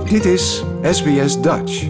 Dit is SBS Dutch.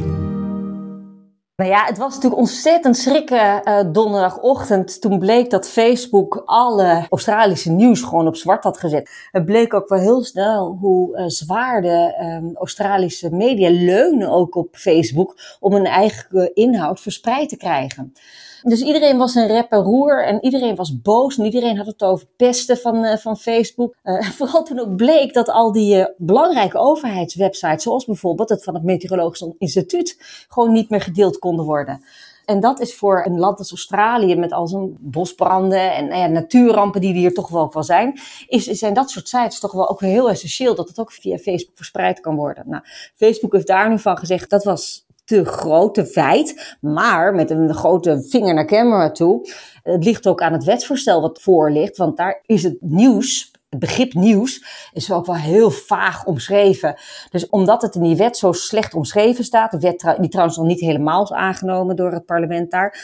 Nou ja, het was natuurlijk ontzettend schrikken donderdagochtend. Toen bleek dat Facebook alle Australische nieuws gewoon op zwart had gezet. Het bleek ook wel heel snel hoe zwaar de Australische media leunen ook op Facebook om hun eigen inhoud verspreid te krijgen. Dus iedereen was in rep en roer en iedereen was boos en iedereen had het over pesten van Facebook. Vooral toen ook bleek dat al die belangrijke overheidswebsites, zoals bijvoorbeeld het van het Meteorologisch Instituut, gewoon niet meer gedeeld konden worden. En dat is voor een land als Australië met al zijn bosbranden en natuurrampen die er hier toch wel zijn, zijn dat soort sites toch wel ook heel essentieel dat het ook via Facebook verspreid kan worden. Nou, Facebook heeft daar nu van gezegd dat was te grote feit, maar met een grote vinger naar camera toe. Het ligt ook aan het wetsvoorstel wat voor ligt, want daar is het nieuws, het begrip nieuws, is ook wel heel vaag omschreven. Dus omdat het in die wet zo slecht omschreven staat, de wet die trouwens nog niet helemaal is aangenomen door het parlement daar,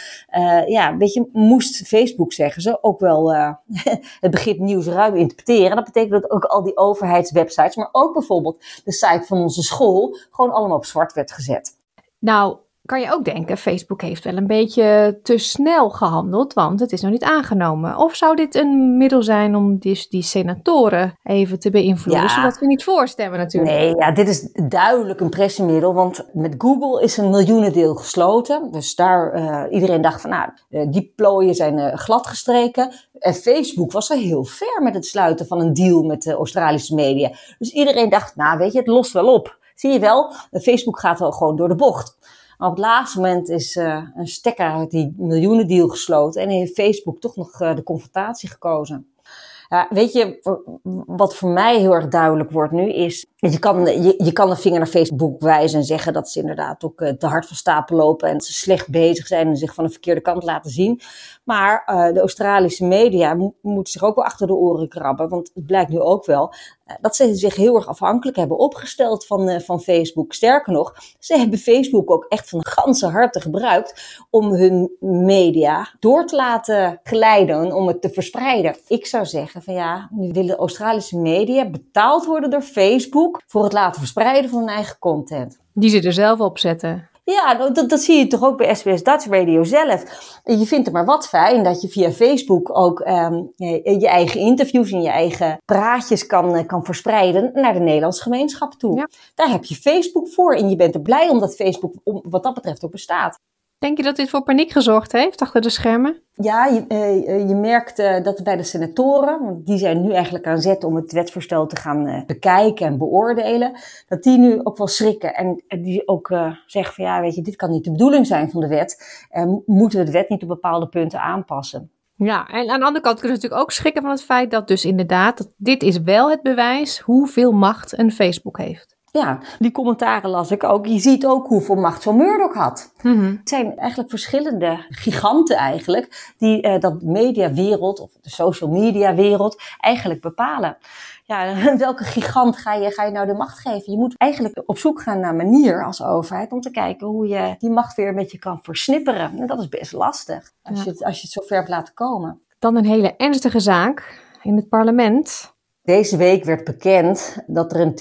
moest Facebook, zeggen ze, ook wel het begrip nieuws ruim interpreteren. Dat betekent dat ook al die overheidswebsites, maar ook bijvoorbeeld de site van onze school, gewoon allemaal op zwart werd gezet. Nou, kan je ook denken, Facebook heeft wel een beetje te snel gehandeld, want het is nog niet aangenomen. Of zou dit een middel zijn om die senatoren even te beïnvloeden, zodat we niet voorstemmen natuurlijk? Nee, ja, dit is duidelijk een pressiemiddel, want met Google is een miljoenendeel gesloten. Dus daar, iedereen dacht van, die plooien zijn gladgestreken. En Facebook was al heel ver met het sluiten van een deal met de Australische media. Dus iedereen dacht, het lost wel op. Zie je wel, Facebook gaat wel gewoon door de bocht. Maar op het laatste moment is een stekker uit die miljoenendeal gesloten en heeft Facebook toch nog de confrontatie gekozen. Ja, weet je, wat voor mij heel erg duidelijk wordt nu is, je kan de vinger naar Facebook wijzen en zeggen dat ze inderdaad ook te hard van stapel lopen en dat ze slecht bezig zijn en zich van de verkeerde kant laten zien. Maar de Australische media moeten zich ook wel achter de oren krabben, want het blijkt nu ook wel dat ze zich heel erg afhankelijk hebben opgesteld van Facebook. Sterker nog, ze hebben Facebook ook echt van ganse harte gebruikt om hun media door te laten glijden, om het te verspreiden. Ik zou zeggen van nu willen de Australische media betaald worden door Facebook voor het laten verspreiden van hun eigen content. Die ze er zelf op zetten. Ja, dat zie je toch ook bij SBS Dutch Radio zelf. Je vindt het maar wat fijn dat je via Facebook ook je eigen interviews en je eigen praatjes kan verspreiden naar de Nederlandse gemeenschap toe. Ja. Daar heb je Facebook voor en je bent er blij omdat Facebook wat dat betreft ook bestaat. Denk je dat dit voor paniek gezorgd heeft achter de schermen? Ja, je merkt dat bij de senatoren, want die zijn nu eigenlijk aan zet om het wetsvoorstel te gaan bekijken en beoordelen, dat die nu ook wel schrikken en die ook zeggen van dit kan niet de bedoeling zijn van de wet. Moeten we de wet niet op bepaalde punten aanpassen? Ja, en aan de andere kant kunnen we natuurlijk ook schrikken van het feit dat dus inderdaad, dit is wel het bewijs hoeveel macht een Facebook heeft. Ja, die commentaren las ik ook. Je ziet ook hoeveel macht zo'n Murdoch had. Mm-hmm. Het zijn eigenlijk verschillende giganten eigenlijk die dat mediawereld of de social media wereld eigenlijk bepalen. Ja, welke gigant ga je nou de macht geven? Je moet eigenlijk op zoek gaan naar een manier als overheid om te kijken hoe je die macht weer een beetje kan versnipperen. En dat is best lastig als je het zo ver hebt laten komen. Dan een hele ernstige zaak in het parlement. Deze week werd bekend dat er in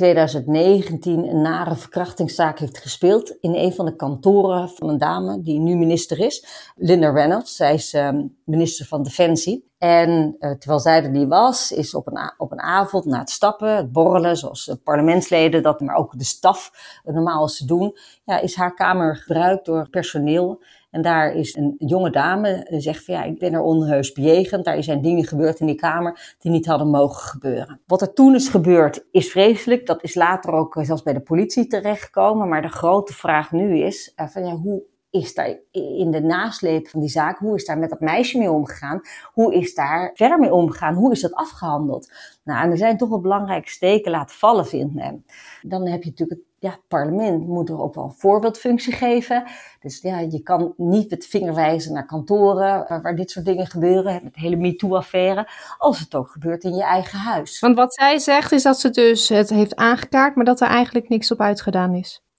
2019 een nare verkrachtingszaak heeft gespeeld in een van de kantoren van een dame die nu minister is, Linda Reynolds. Zij is minister van Defensie. En terwijl zij er niet was, is op een avond na het stappen, het borrelen, zoals parlementsleden dat, maar ook de staf normaal als ze doen, is haar kamer gebruikt door personeel. En daar is een jonge dame die zegt van ik ben er onheus bejegend. Daar zijn dingen gebeurd in die kamer die niet hadden mogen gebeuren. Wat er toen is gebeurd is vreselijk. Dat is later ook zelfs bij de politie terechtgekomen. Maar de grote vraag nu is hoe is daar in de nasleep van die zaak, hoe is daar met dat meisje mee omgegaan? Hoe is daar verder mee omgegaan? Hoe is dat afgehandeld? Nou, en er zijn toch wel belangrijke steken laten vallen, vindt men. Dan heb je natuurlijk het parlement moet er ook wel een voorbeeldfunctie geven. Dus je kan niet met de vinger wijzen naar kantoren waar dit soort dingen gebeuren, met de hele MeToo-affaire, als het ook gebeurt in je eigen huis. Want wat zij zegt is dat ze dus het heeft aangekaart, maar dat er eigenlijk niks op uitgedaan is.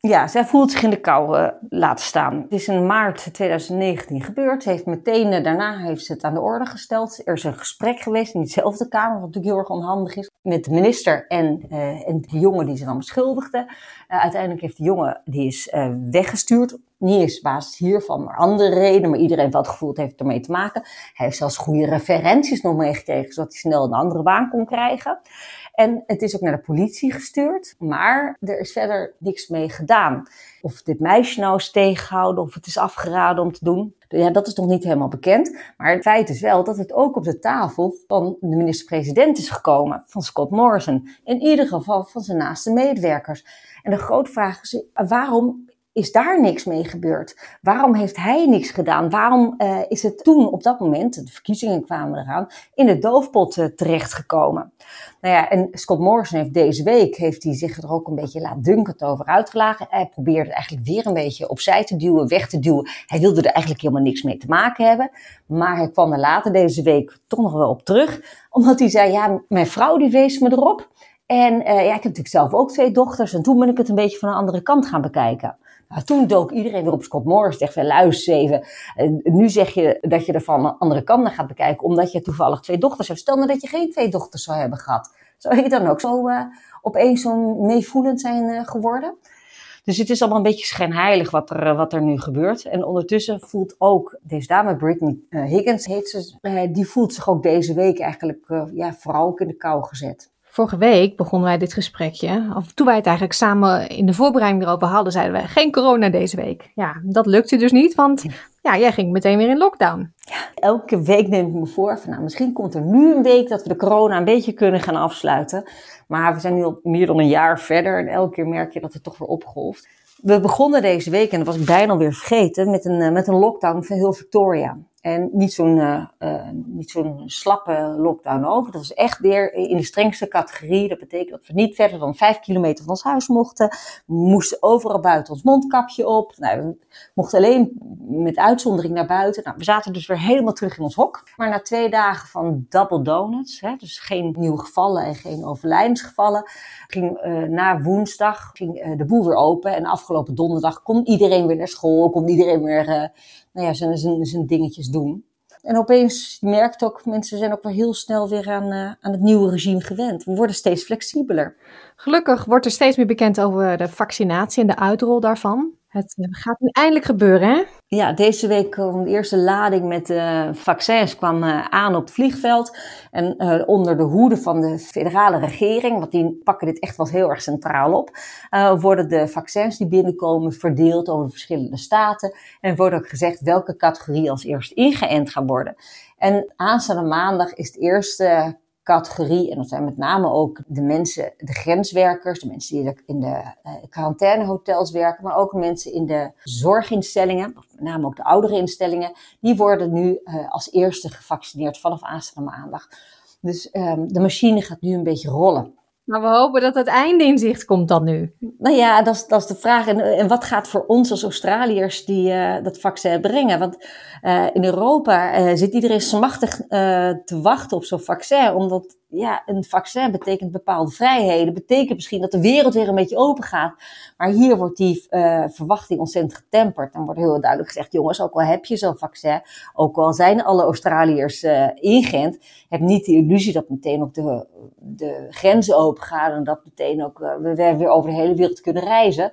Ja, zij voelt zich in de kou laten staan. Het is in maart 2019 gebeurd. Ze heeft meteen daarna heeft ze het aan de orde gesteld. Er is een gesprek geweest in diezelfde kamer, wat natuurlijk heel erg onhandig is, met de minister en de jongen die ze dan beschuldigde. Uiteindelijk heeft de jongen, die is weggestuurd. Niet eens op basis hiervan, maar andere redenen. Maar iedereen heeft wel het gevoel, het heeft ermee te maken. Hij heeft zelfs goede referenties nog meegekregen, zodat hij snel een andere baan kon krijgen. En het is ook naar de politie gestuurd, maar er is verder niks mee gedaan. Of dit meisje nou is tegengehouden, of het is afgeraden om te doen. Ja, dat is nog niet helemaal bekend. Maar het feit is wel dat het ook op de tafel van de minister-president is gekomen, van Scott Morrison. In ieder geval van zijn naaste medewerkers. En de grote vraag is, waarom is daar niks mee gebeurd? Waarom heeft hij niks gedaan? Waarom is het toen op dat moment, de verkiezingen kwamen eraan, in de doofpot terechtgekomen? Nou ja, en Scott Morrison heeft deze week hij zich er ook een beetje laatdunkend over uitgelaten. Hij probeerde het eigenlijk weer een beetje opzij te duwen, weg te duwen. Hij wilde er eigenlijk helemaal niks mee te maken hebben. Maar hij kwam er later deze week toch nog wel op terug. Omdat hij zei, ja, mijn vrouw die wees me erop. En ik heb natuurlijk zelf ook 2 dochters. En toen ben ik het een beetje van een andere kant gaan bekijken. Nou, toen dook iedereen weer op Scott Morrison. Zegt, luister even, nu zeg je dat je er van een andere kant naar gaat bekijken, omdat je toevallig 2 dochters hebt. Stel nou dat je geen 2 dochters zou hebben gehad. Zou je dan ook zo opeens zo meevoelend zijn geworden? Dus het is allemaal een beetje schijnheilig wat er nu gebeurt. En ondertussen voelt ook deze dame, Brittany Higgins heet ze, die voelt zich ook deze week eigenlijk vooral ook in de kou gezet. Vorige week begonnen wij dit gesprekje. Of toen wij het eigenlijk samen in de voorbereiding erover hadden, zeiden wij geen corona deze week. Ja, dat lukte dus niet, want jij ging meteen weer in lockdown. Ja, elke week neem ik me voor van, misschien komt er nu een week dat we de corona een beetje kunnen gaan afsluiten. Maar we zijn nu al meer dan een jaar verder en elke keer merk je dat het toch weer opgolft. We begonnen deze week, en dat was ik bijna alweer vergeten, met een lockdown van heel Victoria. En niet zo'n slappe lockdown ook. Dat was echt weer in de strengste categorie. Dat betekent dat we niet verder dan 5 kilometer van ons huis mochten. We moesten overal buiten ons mondkapje op. Nou, we mochten alleen met uitzondering naar buiten. Nou, we zaten dus weer helemaal terug in ons hok. Maar na 2 dagen van double donuts, dus geen nieuwe gevallen en geen overlijdensgevallen, ging na woensdag de boel weer open. En afgelopen donderdag kon iedereen weer naar school, kon iedereen weer zijn dingetjes doen. En opeens merkt ook, mensen zijn ook weer heel snel weer aan het nieuwe regime gewend. We worden steeds flexibeler. Gelukkig wordt er steeds meer bekend over de vaccinatie en de uitrol daarvan. Het gaat nu eindelijk gebeuren, hè? Ja, deze week kwam de eerste lading met vaccins kwam aan op het vliegveld. En onder de hoede van de federale regering, want die pakken dit echt wel heel erg centraal op, worden de vaccins die binnenkomen verdeeld over de verschillende staten. En wordt ook gezegd welke categorie als eerst ingeënt gaat worden. En aanstaande maandag is de eerste categorie, en dat zijn met name ook de mensen, de grenswerkers, de mensen die in de quarantainehotels werken, maar ook mensen in de zorginstellingen, met name ook de oudere instellingen, die worden nu als eerste gevaccineerd vanaf aanstaande maandag. Dus de machine gaat nu een beetje rollen. Maar we hopen dat het einde in zicht komt dan nu. Nou ja, dat is de vraag. En wat gaat voor ons als Australiërs dat vaccin brengen? Want in Europa zit iedereen smachtig te wachten op zo'n vaccin. Omdat een vaccin betekent bepaalde vrijheden. Betekent misschien dat de wereld weer een beetje open gaat. Maar hier wordt die verwachting ontzettend getemperd. Dan wordt heel duidelijk gezegd, jongens, ook al heb je zo'n vaccin, ook al zijn alle Australiërs ingeënt, heb niet de illusie dat meteen ook de grenzen open gaan en dat meteen ook we weer over de hele wereld kunnen reizen.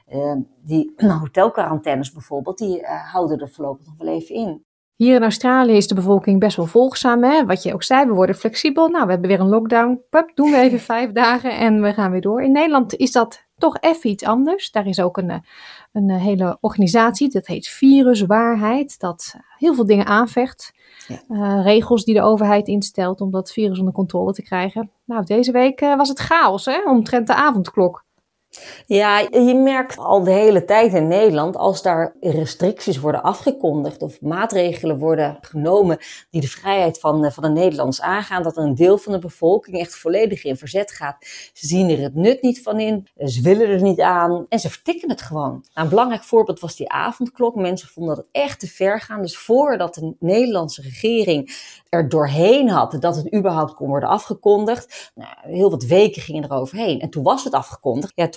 Die hotelquarantaines bijvoorbeeld, die houden er voorlopig nog wel even in. Hier in Australië is de bevolking best wel volgzaam, hè? Wat je ook zei, we worden flexibel. Nou, we hebben weer een lockdown. Pup, doen we even 5 dagen en we gaan weer door. In Nederland is dat toch even iets anders. Daar is ook een hele organisatie, dat heet Viruswaarheid, dat heel veel dingen aanvecht. Ja. Regels die de overheid instelt om dat virus onder controle te krijgen. Nou, deze week was het chaos, hè? Omtrent de avondklok. Ja, je merkt al de hele tijd in Nederland, als daar restricties worden afgekondigd of maatregelen worden genomen die de vrijheid van de Nederlanders aangaan, dat er een deel van de bevolking echt volledig in verzet gaat. Ze zien er het nut niet van in, ze willen er niet aan en ze vertikken het gewoon. Nou, een belangrijk voorbeeld was die avondklok. Mensen vonden dat het echt te ver gaan. Dus voordat de Nederlandse regering er doorheen had dat het überhaupt kon worden afgekondigd, heel wat weken gingen er overheen. En toen was het afgekondigd. Ja, toen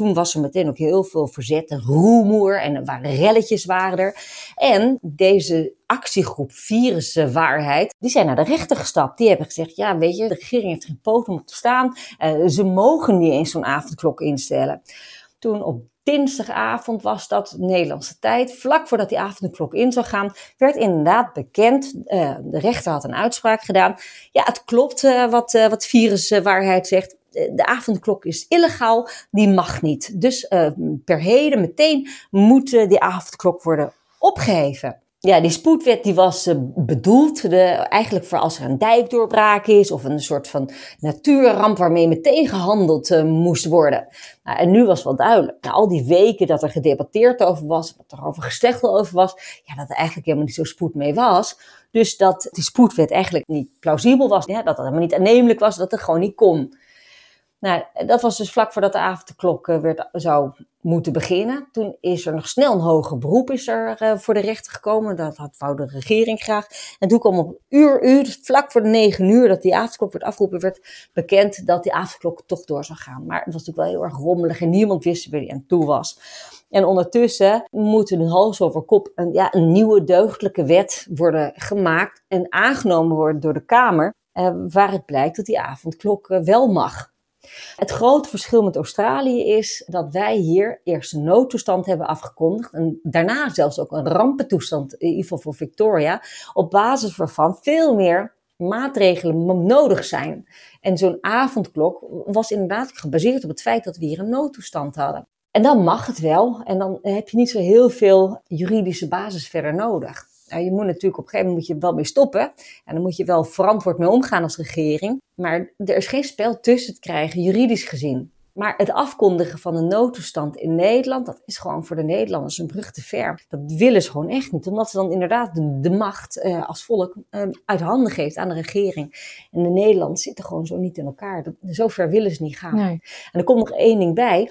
toen was er meteen ook heel veel verzet en rumoer en er waren relletjes waren er. En deze actiegroep Viruswaarheid, die zijn naar de rechter gestapt. Die hebben gezegd, ja weet je, de regering heeft geen poot om op te staan. Ze mogen niet eens zo'n avondklok instellen. Toen op dinsdagavond was dat Nederlandse tijd, vlak voordat die avondklok in zou gaan, werd inderdaad bekend, de rechter had een uitspraak gedaan. Ja, het klopt wat Viruswaarheid zegt. De avondklok is illegaal, die mag niet. Dus per heden meteen moet die avondklok worden opgeheven. Ja, die spoedwet die was bedoeld eigenlijk voor als er een dijkdoorbraak is of een soort van natuurramp waarmee meteen gehandeld moest worden. Nou, en nu was wel duidelijk, na al die weken dat er gedebatteerd over was, dat er over gesteggel over was, ja, dat er eigenlijk helemaal niet zo spoed mee was. Dus dat die spoedwet eigenlijk niet plausibel was, ja, dat het helemaal niet aannemelijk was, dat het gewoon niet kon. Nou, dat was dus vlak voordat de avondklok zou moeten beginnen. Toen is er nog snel een hoger beroep voor de rechter gekomen. Dat wou de regering graag. En toen kwam op uur, vlak voor de 9 uur dat die avondklok werd afgeroepen, werd bekend dat die avondklok toch door zou gaan. Maar het was natuurlijk wel heel erg rommelig en niemand wist waar die aan toe was. En ondertussen moet er nu hals over kop een nieuwe deugdelijke wet worden gemaakt en aangenomen worden door de Kamer, waaruit blijkt dat die avondklok wel mag. Het grote verschil met Australië is dat wij hier eerst een noodtoestand hebben afgekondigd en daarna zelfs ook een rampentoestand, in ieder geval voor Victoria, op basis waarvan veel meer maatregelen nodig zijn. En zo'n avondklok was inderdaad gebaseerd op het feit dat we hier een noodtoestand hadden. En dan mag het wel en dan heb je niet zo heel veel juridische basis verder nodig. Nou, je moet natuurlijk op een gegeven moment wel mee stoppen. En dan moet je wel verantwoord mee omgaan als regering. Maar er is geen spel tussen te krijgen, juridisch gezien. Maar het afkondigen van een noodtoestand in Nederland, dat is gewoon voor de Nederlanders een brug te ver. Dat willen ze gewoon echt niet. Omdat ze dan inderdaad de macht als volk uit handen geeft aan de regering. En de Nederlanders zitten gewoon zo niet in elkaar. Zo ver willen ze niet gaan. Nee. En er komt nog één ding bij.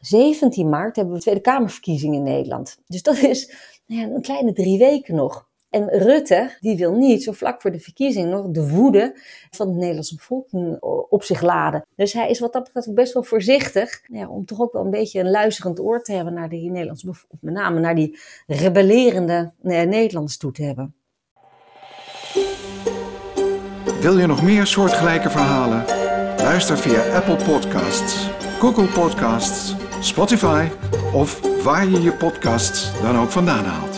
17 maart hebben we Tweede Kamerverkiezingen in Nederland. Dus dat is een kleine 3 weken nog. En Rutte, die wil niet zo vlak voor de verkiezingen nog de woede van de Nederlandse bevolking op zich laden. Dus hij is wat dat betreft best wel voorzichtig, om toch ook wel een beetje een luisterend oor te hebben naar die Nederlandse bevolking, met name naar die rebellerende Nederlanders toe te hebben. Wil je nog meer soortgelijke verhalen? Luister via Apple Podcasts, Google Podcasts, Spotify of waar je je podcasts dan ook vandaan haalt.